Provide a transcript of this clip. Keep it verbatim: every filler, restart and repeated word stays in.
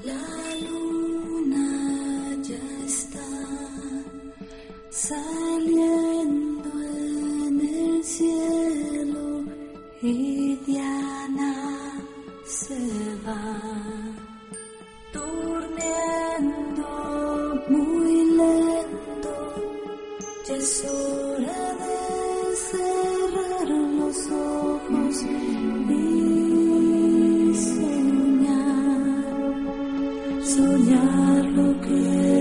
La luna ya está saliendo en el cielo y Diana se va durmiendo muy lento. Ya es hora de cerrar los ojos y soñar, soñar lo que